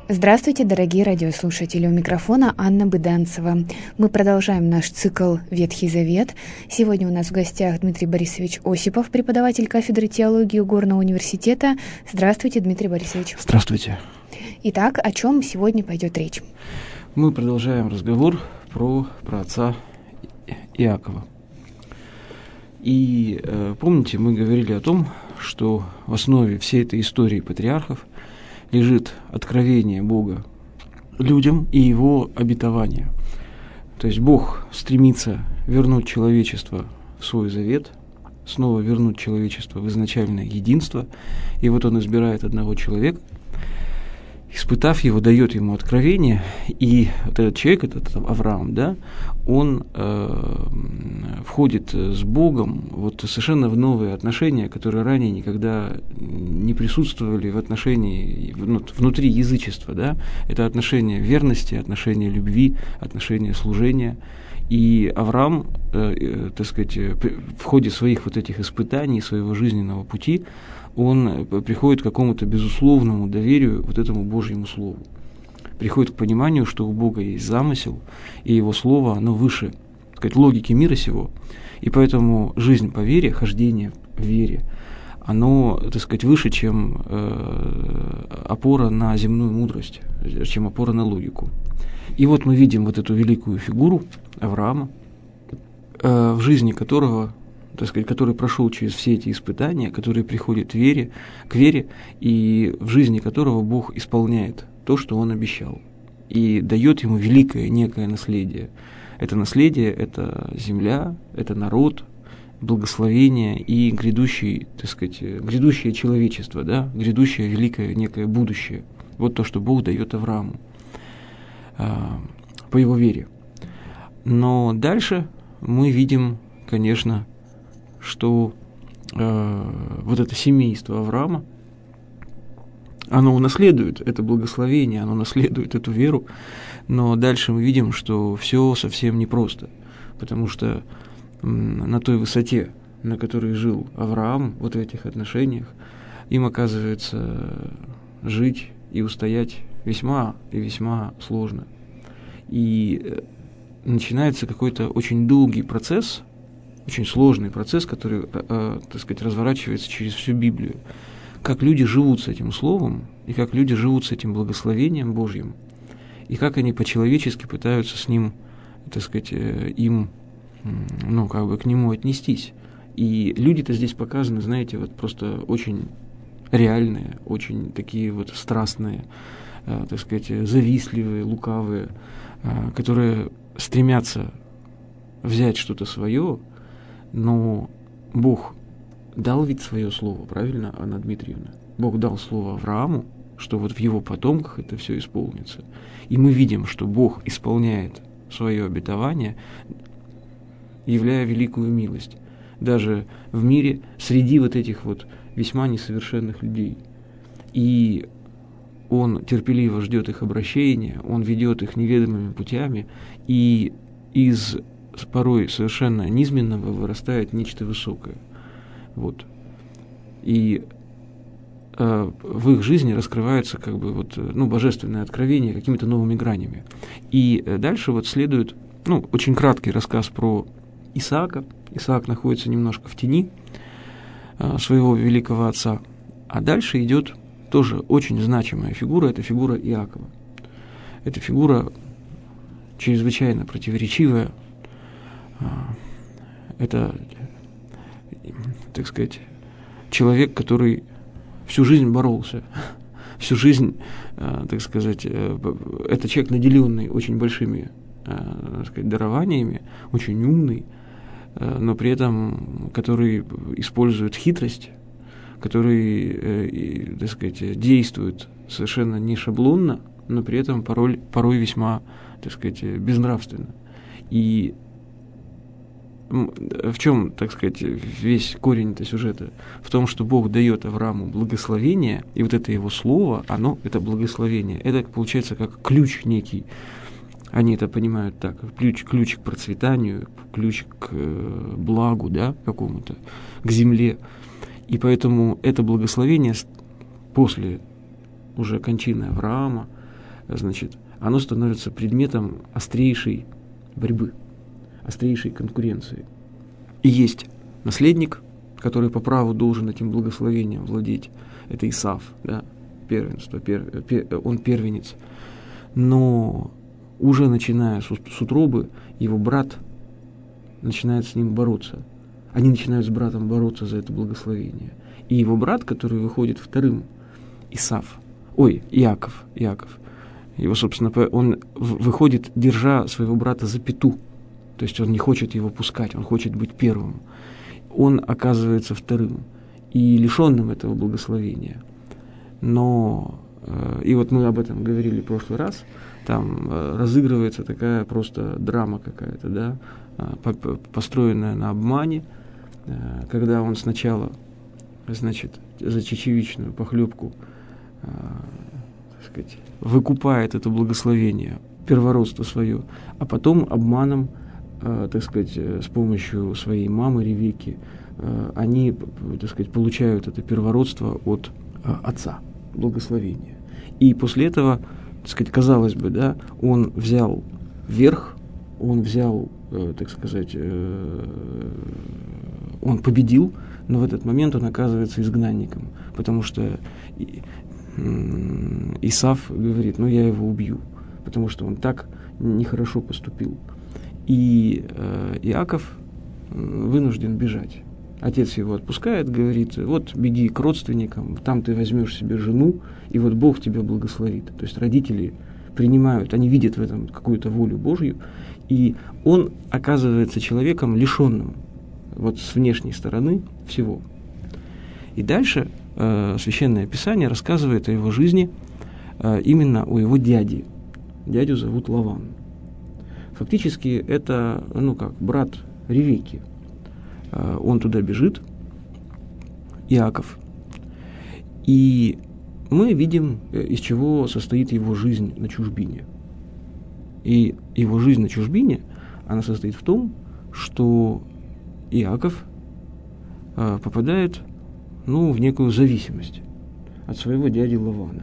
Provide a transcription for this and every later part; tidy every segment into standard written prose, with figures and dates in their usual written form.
Здравствуйте, дорогие радиослушатели! У микрофона Анна Быданцева. Мы продолжаем наш цикл «Ветхий Завет». Сегодня у нас в гостях Дмитрий Борисович Осипов, преподаватель кафедры теологии Горного университета. Здравствуйте, Дмитрий Борисович. Здравствуйте. Итак, о чем сегодня пойдет речь? Мы продолжаем разговор про праотца Иакова. И помните, мы говорили о том, что в основе всей этой истории патриархов лежит откровение Бога людям и его обетование. То есть Бог стремится вернуть человечество в свой завет, снова вернуть человечество в изначальное единство. И вот он избирает одного человека, испытав его, дает ему откровение, и вот этот человек, этот Авраам, да, он входит с Богом вот совершенно в новые отношения, которые ранее никогда не присутствовали в отношении внутри язычества, да. Это отношения верности, отношения любви, отношения служения. И Авраам, так сказать, в ходе своих вот этих испытаний, своего жизненного пути, он приходит к какому-то безусловному доверию вот этому Божьему Слову. Приходит к пониманию, что у Бога есть замысел, и Его Слово, оно выше, так сказать, логики мира сего. И поэтому жизнь по вере, хождение в вере, оно, так сказать, выше, чем опора на земную мудрость, чем опора на логику. И вот мы видим вот эту великую фигуру Авраама, в жизни которого, так сказать, который прошел через все эти испытания, который приходит к вере, и в жизни которого Бог исполняет то, что Он обещал, и дает ему великое некое наследие. Это наследие – это земля, это народ, благословение и грядущее человечество, да, грядущее великое некое будущее. Вот то, что Бог дает Аврааму по его вере. Но дальше мы видим, конечно, что вот это семейство Авраама, оно унаследует это благословение, оно наследует эту веру, но дальше мы видим, что все совсем непросто, потому что на той высоте, на которой жил Авраам, вот в этих отношениях, им оказывается жить и устоять весьма и весьма сложно. И начинается какой-то очень долгий процесс, очень сложный процесс, который, так сказать, разворачивается через всю Библию. Как люди живут с этим словом, и как люди живут с этим благословением Божьим, и как они по-человечески пытаются с ним, так сказать, им, к нему отнестись. И люди-то здесь показаны, знаете, вот просто очень реальные, очень такие вот страстные, так сказать, завистливые, лукавые, которые стремятся взять что-то свое, но Бог дал ведь свое слово, правильно, Анна Дмитриевна? Бог дал слово Аврааму, что вот в его потомках это все исполнится. И мы видим, что Бог исполняет свое обетование, являя великую милость. Даже в мире среди вот этих вот весьма несовершенных людей. И Он терпеливо ждет их обращения, Он ведет их неведомыми путями, и из порой совершенно низменного вырастает нечто высокое. Вот. И в их жизни раскрывается божественное откровение какими-то новыми гранями. И дальше вот следует очень краткий рассказ про Исаака. Исаак находится немножко в тени своего великого отца. А дальше идет тоже очень значимая фигура, это фигура Иакова. Эта фигура чрезвычайно противоречивая. Это, так сказать, человек, который всю жизнь боролся, всю жизнь, так сказать, это человек, наделенный очень большими, так сказать, дарованиями, очень умный, но при этом который использует хитрость, который, так сказать, действует совершенно не шаблонно, но при этом порой весьма, так сказать, безнравственно. И в чем, так сказать, весь корень этого сюжета? В том, что Бог дает Аврааму благословение, и вот это его слово, это благословение, это получается как ключ некий. Они это понимают так, ключ к процветанию, ключ к благу, да, какому-то, к земле. И поэтому это благословение после уже кончины Авраама, значит, оно становится предметом острейшей борьбы, острейшей конкуренции. И есть наследник, который по праву должен этим благословением владеть. Это Исав, да, первенство, он первенец. Но уже начиная с утробы, его брат начинает с ним бороться. Они начинают с братом бороться за это благословение. И его брат, который выходит вторым, Иаков. Его, собственно, он выходит, держа своего брата за пяту. То есть он не хочет его пускать, он хочет быть первым. Он оказывается вторым и лишенным этого благословения. Но, и вот мы об этом говорили в прошлый раз, там разыгрывается такая просто драма какая-то, да, построенная на обмане, когда он сначала, значит, за чечевичную похлебку, так сказать, выкупает это благословение, первородство свое, а потом обманом, так сказать, с помощью своей мамы Ревекки, они, так сказать, получают это первородство от отца, благословение. И после этого, так сказать, казалось бы, да, он взял верх, он взял, так сказать, он победил, но в этот момент он оказывается изгнанником, потому что Исав говорит, я его убью, потому что он так нехорошо поступил. И Иаков вынужден бежать. Отец его отпускает, говорит, вот беги к родственникам, там ты возьмешь себе жену, и вот Бог тебя благословит. То есть родители принимают, они видят в этом какую-то волю Божью, и он оказывается человеком, лишенным вот с внешней стороны всего. И дальше Священное Писание рассказывает о его жизни, именно о его дяде. Дядю зовут Лаван. Фактически это, брат Ревекки. Он туда бежит, Иаков. И мы видим, из чего состоит его жизнь на чужбине. И его жизнь на чужбине, она состоит в том, что Иаков попадает, в некую зависимость от своего дяди Лавана.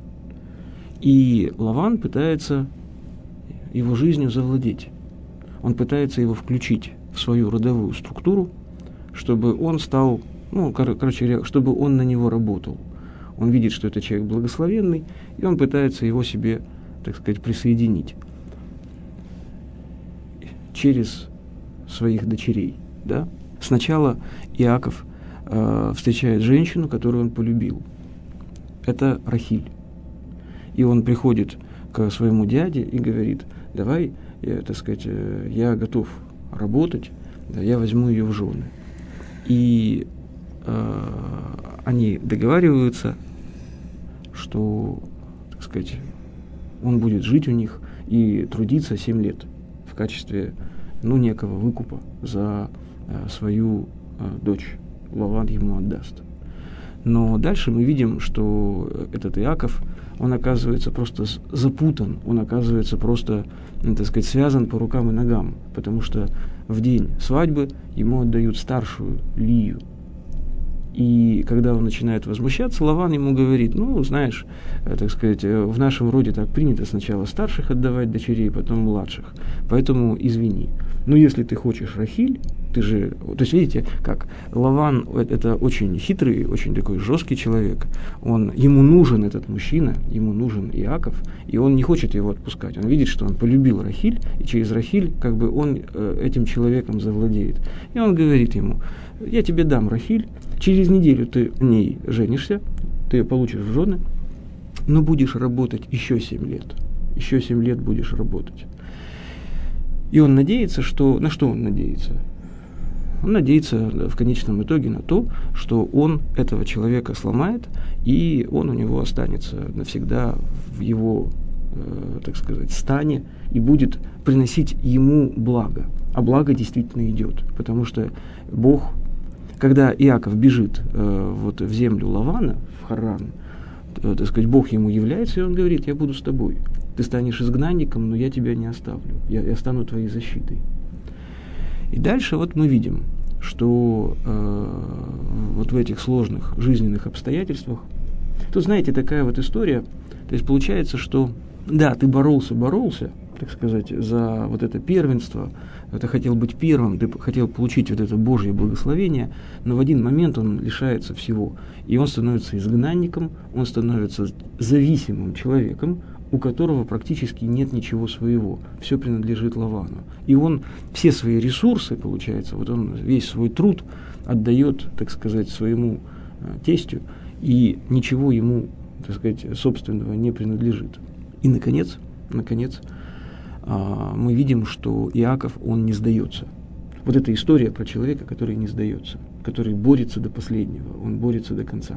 И Лаван пытается его жизнью завладеть. Он пытается его включить в свою родовую структуру, чтобы он стал, чтобы он на него работал. Он видит, что это человек благословенный, и он пытается его себе, так сказать, присоединить через своих дочерей. Да? Сначала Иаков встречает женщину, которую он полюбил. Это Рахиль. И он приходит к своему дяде и говорит, давай, я готов работать, да, я возьму ее в жены. И они договариваются, что, так сказать, он будет жить у них и трудиться 7 лет в качестве, некого выкупа за свою дочь. Лаван ему отдаст. Но дальше мы видим, что этот Иаков, он оказывается просто запутан, он оказывается просто, так сказать, связан по рукам и ногам, потому что в день свадьбы ему отдают старшую Лию. И когда он начинает возмущаться, Лаван ему говорит, знаешь, так сказать, в нашем роде так принято сначала старших отдавать дочерей, потом младших, поэтому извини. Но если ты хочешь Рахиль, ты же... То есть, видите, как Лаван – это очень хитрый, очень такой жесткий человек. Ему нужен этот мужчина, ему нужен Иаков, и он не хочет его отпускать. Он видит, что он полюбил Рахиль, и через Рахиль он этим человеком завладеет. И он говорит ему, я тебе дам Рахиль, через неделю ты в ней женишься, ты ее получишь в жены, но будешь работать еще 7 лет. Еще 7 лет будешь работать. И он надеется, на что он надеется? Он надеется в конечном итоге на то, что он этого человека сломает, и он у него останется навсегда в его, так сказать, стане и будет приносить ему благо. А благо действительно идет, потому что Бог, когда Иаков бежит в землю Лавана, в Харран, так сказать, Бог ему является, и он говорит, я буду с тобой. Ты станешь изгнанником, но я тебя не оставлю, я стану твоей защитой. И дальше мы видим, что в этих сложных жизненных обстоятельствах, тут, знаете, такая история, то есть получается, что, да, ты боролся, так сказать, за вот это первенство, ты хотел быть первым, ты хотел получить вот это Божье благословение, но в один момент он лишается всего. И он становится изгнанником, он становится зависимым человеком, у которого практически нет ничего своего. Все принадлежит Лавану. И он все свои ресурсы, получается, вот он весь свой труд отдает, так сказать, своему тестю, и ничего ему, так сказать, собственного не принадлежит. И, наконец, мы видим, что Иаков, он не сдается. Вот эта история про человека, который не сдается, который борется до последнего, он борется до конца.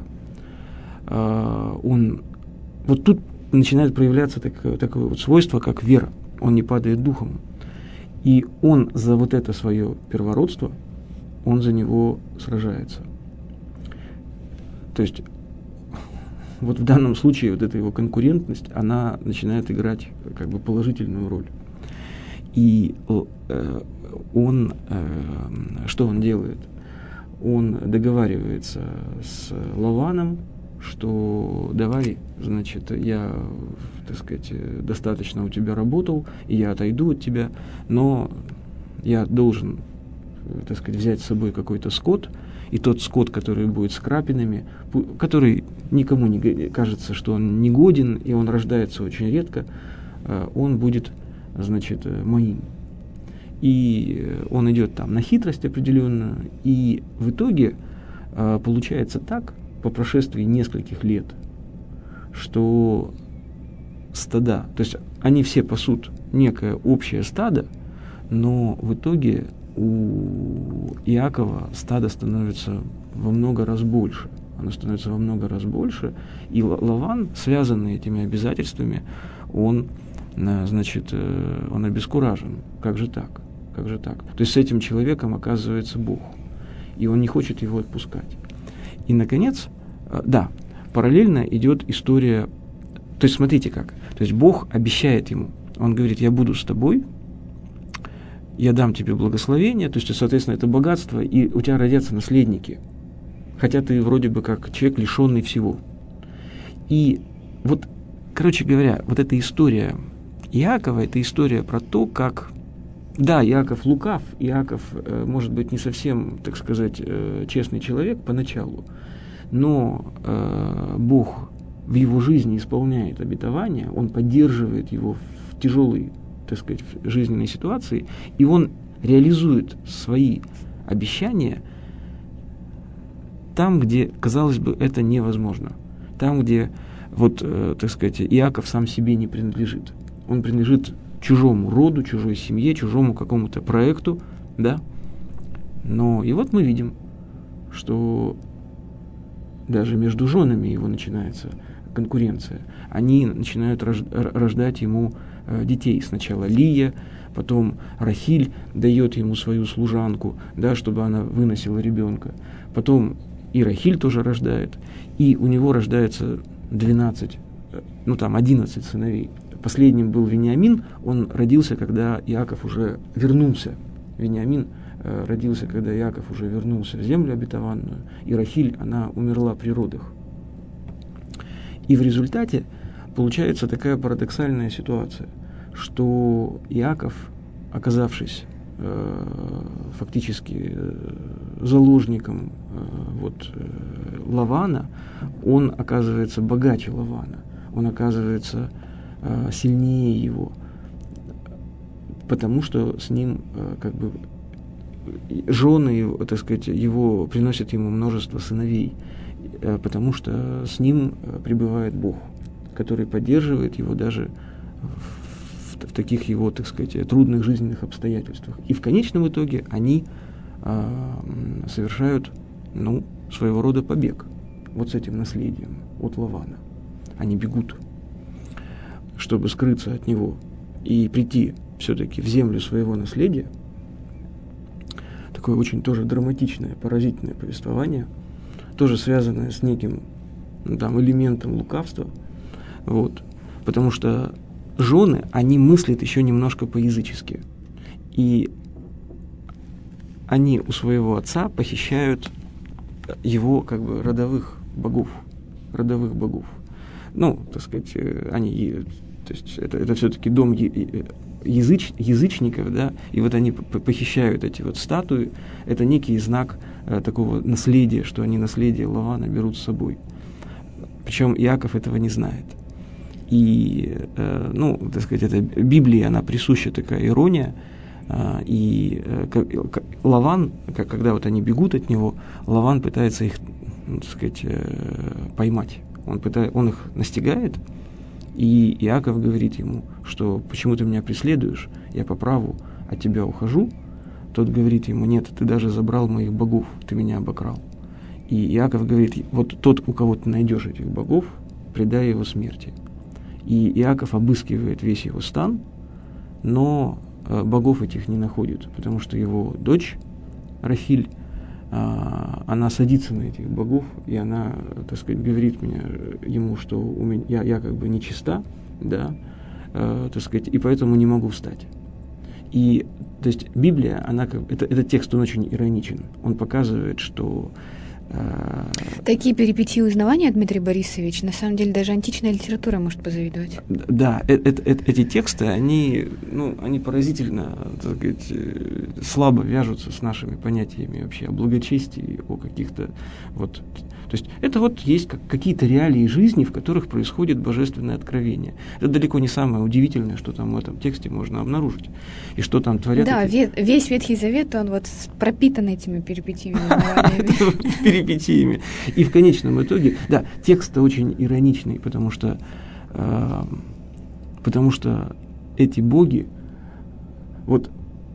Вот тут начинает проявляться такое вот свойство, как вера. Он не падает духом. И он за вот это свое первородство, он за него сражается. То есть вот в данном случае вот эта его конкурентность, она начинает играть как бы положительную роль. И он, что он делает? Он договаривается с Лаваном, что давай, значит, я, так сказать, достаточно у тебя работал, и я отойду от тебя, но я должен, так сказать, взять с собой какой-то скот, и тот скот, который будет с крапинами, который никому не кажется, что он негоден, и он рождается очень редко, он будет, значит, моим. И он идет там на хитрость определенную, и в итоге получается так, по прошествии нескольких лет, что стада, то есть они все пасут некое общее стадо, но в итоге у Иакова стадо становится во много раз больше. Оно становится во много раз больше, и Лаван, связанный этими обязательствами, он, значит, он обескуражен. Как же так? Как же так? То есть с этим человеком оказывается Бог, и он не хочет его отпускать. И, наконец, да, параллельно идет история, то есть смотрите как, то есть Бог обещает ему, он говорит, я буду с тобой, я дам тебе благословение, то есть, соответственно, это богатство, и у тебя родятся наследники, хотя ты вроде бы как человек, лишенный всего. И вот, короче говоря, вот эта история Иакова, это история про то, как, да, Иаков лукав, Иаков, может быть, не совсем, так сказать, честный человек поначалу, но Бог в его жизни исполняет обетования, он поддерживает его в тяжелой, так сказать, жизненной ситуации, и он реализует свои обещания там, где, казалось бы, это невозможно. Там, где, вот, так сказать, Иаков сам себе не принадлежит. Он принадлежит чужому роду, чужой семье, чужому какому-то проекту, да. Но и вот мы видим, что даже между женами его начинается конкуренция. Они начинают рождать ему детей. Сначала Лия, потом Рахиль дает ему свою служанку, да, чтобы она выносила ребенка. Потом и Рахиль тоже рождает. И у него рождается 11 сыновей. Последним был Вениамин, он родился, когда Иаков уже вернулся. Вениамин родился, когда Иаков уже вернулся в землю обетованную, и Рахиль, она умерла при родах. И в результате получается такая парадоксальная ситуация, что Иаков, оказавшись фактически заложником Лавана, он оказывается богаче Лавана, он оказывается сильнее его, потому что с ним как бы жены, так сказать, его приносят ему множество сыновей, потому что с ним пребывает Бог, который поддерживает его даже в таких его, так сказать, трудных жизненных обстоятельствах. И в конечном итоге они совершают, своего рода побег вот с этим наследием от Лавана. Они бегут, чтобы скрыться от него и прийти все-таки в землю своего наследия. Такое очень тоже драматичное, поразительное повествование, тоже связанное с неким элементом лукавства. Вот. Потому что жены, они мыслят еще немножко по-язычески. И они у своего отца похищают его как бы родовых богов. Так сказать, они То есть это все-таки дом язычников, да, и вот они похищают эти вот статуи, это некий знак такого наследия, что они наследие Лавана берут с собой. Причем Иаков этого не знает. И, так сказать, это Библии, она присуща такая ирония, и Лаван, когда вот они бегут от него, Лаван пытается их, так сказать, поймать. Он их настигает, и Иаков говорит ему, что почему ты меня преследуешь, я по праву от тебя ухожу. Тот говорит ему, нет, ты даже забрал моих богов, ты меня обокрал. И Иаков говорит, вот тот, у кого ты найдешь этих богов, предай его смерти. И Иаков обыскивает весь его стан, но богов этих не находит, потому что его дочь Рахиль, она садится на этих богов, и она, так сказать, говорит ему, что я как бы нечиста, да, так сказать, и поэтому не могу встать. И, то есть, Библия, этот текст, он очень ироничен. Он показывает, что... Такие перипетии узнавания, Дмитрий Борисович, на самом деле даже античная литература может позавидовать. Да, эти тексты, они поразительно, так сказать, слабо вяжутся с нашими понятиями вообще о благочестии, о каких-то вот... То есть это вот есть какие-то реалии жизни, в которых происходит божественное откровение. Это далеко не самое удивительное, что там в этом тексте можно обнаружить. И что там творят... Да, весь Ветхий Завет, он вот пропитан этими перипетиями. И в конечном итоге, да, текст очень ироничный, потому что эти боги, вот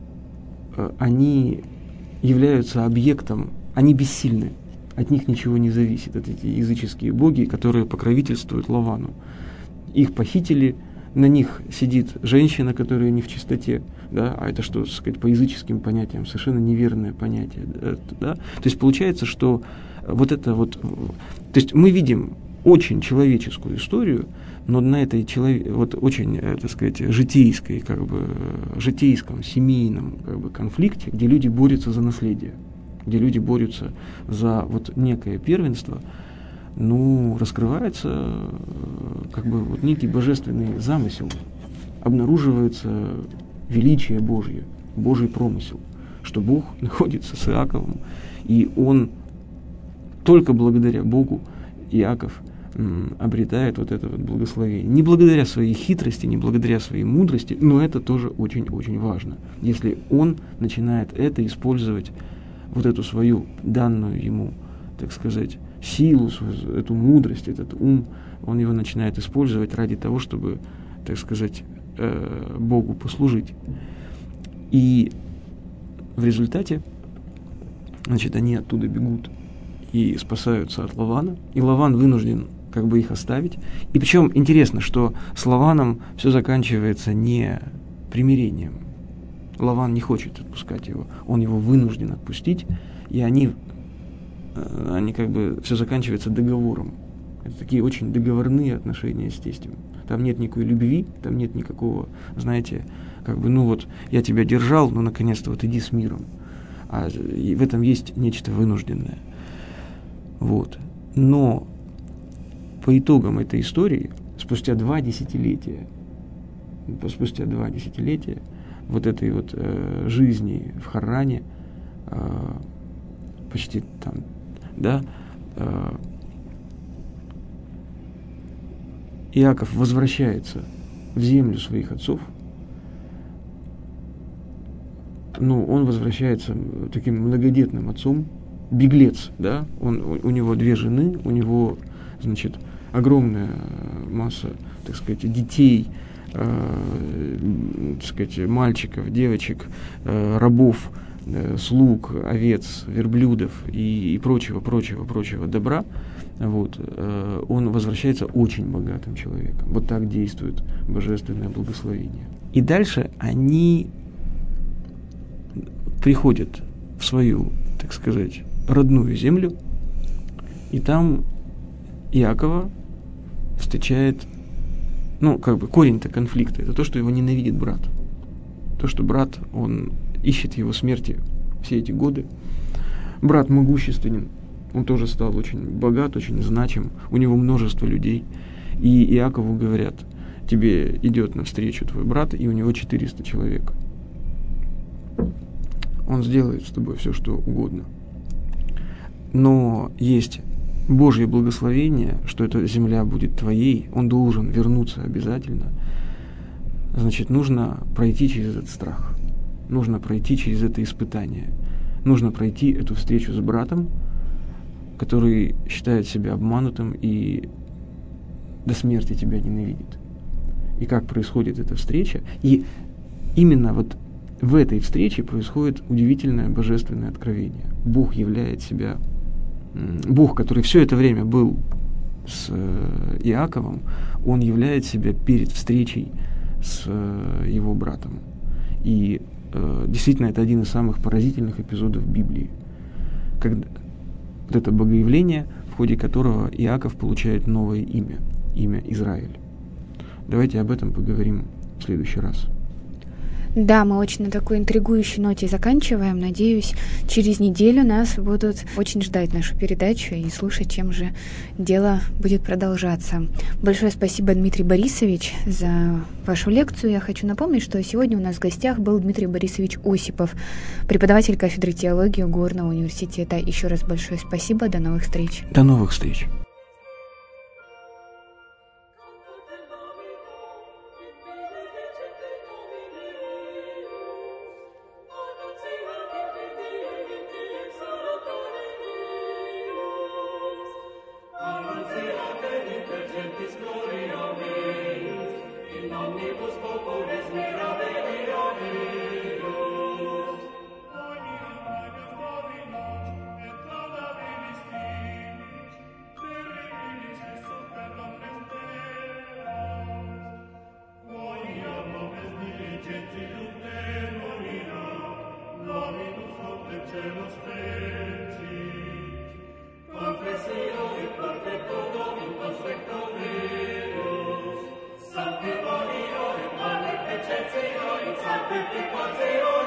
они являются объектом, они бессильны. От них ничего не зависит, от эти языческие боги, которые покровительствуют Лавану. Их похитили, на них сидит женщина, которая не в чистоте, да, а это что, так сказать, по языческим понятиям совершенно неверное понятие, да. То есть получается, что вот это вот, то есть мы видим очень человеческую историю, но на этой вот очень, так сказать, житейском, семейном как бы конфликте, где люди борются за наследие, где люди борются за вот некое первенство, раскрывается как бы вот некий божественный замысел, обнаруживается величие Божье, Божий промысел, что Бог находится с Иаковом, и он только благодаря Богу Иаков обретает вот это вот благословение. Не благодаря своей хитрости, не благодаря своей мудрости, но это тоже очень-очень важно. Если он начинает это использовать, вот эту свою данную ему, так сказать, силу, эту мудрость, этот ум, он его начинает использовать ради того, чтобы, так сказать, Богу послужить. И в результате, значит, они оттуда бегут и спасаются от Лавана, и Лаван вынужден как бы их оставить. И причем интересно, что с Лаваном все заканчивается не примирением. Лаван не хочет отпускать его, он его вынужден отпустить, и они как бы все заканчивается договором. Это такие очень договорные отношения с тестем. Там нет никакой любви, там нет никакого, знаете, как бы, я тебя держал, наконец-то вот иди с миром. И в этом есть нечто вынужденное. Вот. Но по итогам этой истории, спустя 2 десятилетия вот этой вот жизни в Харране, почти там, да, Иаков возвращается в землю своих отцов. Он возвращается таким многодетным отцом, беглец, да, у него 2 жены, у него, значит, огромная масса, так сказать, детей, так сказать, мальчиков, девочек, рабов, слуг, овец, верблюдов и прочего добра. Вот, он возвращается очень богатым человеком. Вот так действует божественное благословение. И дальше они приходят в свою, так сказать, родную землю, и там Иакова встречает, корень-то конфликта, это то, что его ненавидит брат. То, что брат, он ищет его смерти все эти годы. Брат могущественен, он тоже стал очень богат, очень значим, у него множество людей. И Иакову говорят, тебе идет навстречу твой брат, и у него 400 человек. Он сделает с тобой все, что угодно. Но есть Божье благословение, что эта земля будет твоей, он должен вернуться обязательно. Значит, нужно пройти через этот страх, нужно пройти через это испытание, нужно пройти эту встречу с братом, который считает себя обманутым и до смерти тебя ненавидит. И как происходит эта встреча? И именно вот в этой встрече происходит удивительное божественное откровение. Бог являет себя, Бог, который все это время был с Иаковом, он являет себя перед встречей с его братом. И действительно, это один из самых поразительных эпизодов Библии. Когда вот это богоявление, в ходе которого Иаков получает новое имя Израиль. Давайте об этом поговорим в следующий раз. Да, мы очень на такой интригующей ноте заканчиваем. Надеюсь, через неделю нас будут очень ждать нашу передачу и слушать, чем же дело будет продолжаться. Большое спасибо, Дмитрий Борисович, за вашу лекцию. Я хочу напомнить, что сегодня у нас в гостях был Дмитрий Борисович Осипов, преподаватель кафедры теологии Горного университета. Еще раз большое спасибо. До новых встреч. До новых встреч. Sanctificazione,